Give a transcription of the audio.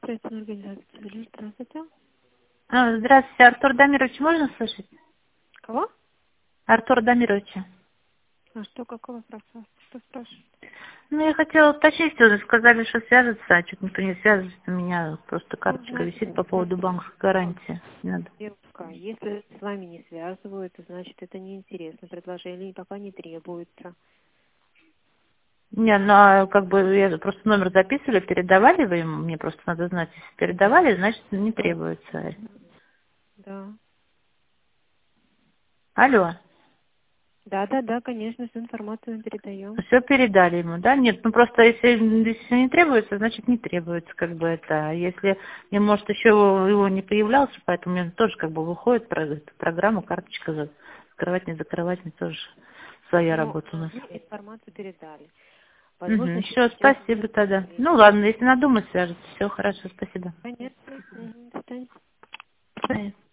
строительная организация «Цивиль». Здравствуйте. Здравствуйте, Артур Дамирович, можно слышать? Кого? Артур Дамирович. А что, какой вопрос у вас? Что спрашиваете? Ну, я хотела уточнить, уже сказали, что свяжется, а что-то не связывается, у меня просто Ну, карточка висит знаете, по поводу банковской гарантии. Не надо. девушка, если с вами не связывают, значит, это неинтересно. Предложение пока не требуется. Не, ну, а как бы я просто номер записывали, передавали вы ему, мне просто надо знать, если передавали, значит, не требуется. Да. Алло. Да, конечно, всю информацию мы передаем. Все передали ему, да? Нет, ну просто если не требуется, значит не требуется, как бы это. А если, мне, может, еще его не появлялся, поэтому мне тоже как бы выходит эту программу, карточка закрывать, не закрывать, мне тоже своя Но работа у нас. мы информацию передали. Возможно, Все, сейчас спасибо тогда. время. Ну ладно, если надумать, свяжется. Все хорошо, спасибо. Конечно. До свидания. До свидания.